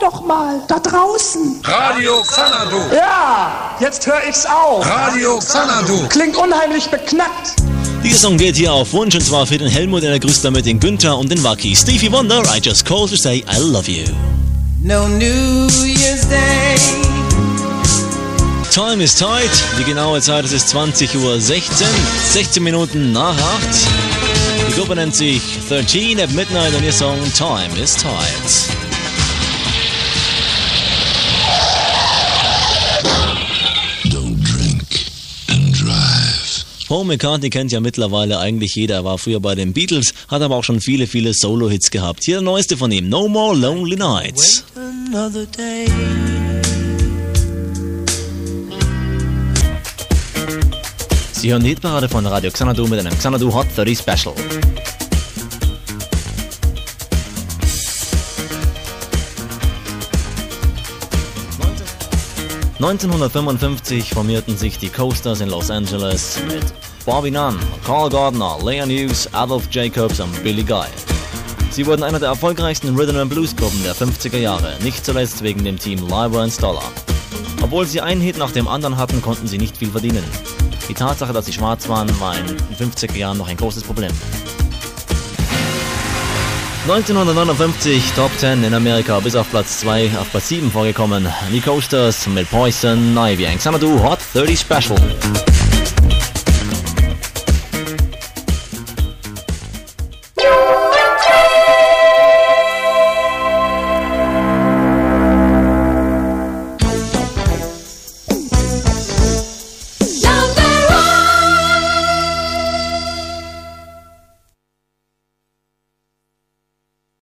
doch mal, da draußen. Radio Xanadu. Ja, jetzt höre ich's auch. Radio Xanadu. Klingt unheimlich beknackt. Dieser Song geht hier auf Wunsch und zwar für den Helmut, der grüßt damit den Günther und den Wacky. Stevie Wonder, I just called to say I love you. No New Year's Day. Time is tight. Die genaue Zeit ist 20:16 Uhr, 16 Minuten nach 8. Die Gruppe nennt sich 13 at Midnight und ihr Song Time is tight. Paul McCartney kennt ja mittlerweile eigentlich jeder, er war früher bei den Beatles, hat aber auch schon viele Solo-Hits gehabt. Hier der neueste von ihm, No More Lonely Nights. Sie hören die Hitparade von Radio Xanadu mit einem Xanadu Hot 30 Special. ...1955 formierten sich die Coasters in Los Angeles mit Bobby Nunn, Carl Gardner, Leon Hughes, Adolph Jacobs und Billy Guy. Sie wurden einer der erfolgreichsten Rhythm & Blues Gruppen der 50er Jahre, nicht zuletzt wegen dem Team Leiber & Stoller. Obwohl sie einen Hit nach dem anderen hatten, konnten sie nicht viel verdienen. Die Tatsache, dass sie schwarz waren, war in den 50er Jahren noch ein großes Problem. 1959 Top 10 in Amerika, bis auf Platz 2, auf Platz 7 vorgekommen. Die Coasters mit Poison Ivy, ein Xanadu Hot 30 Special.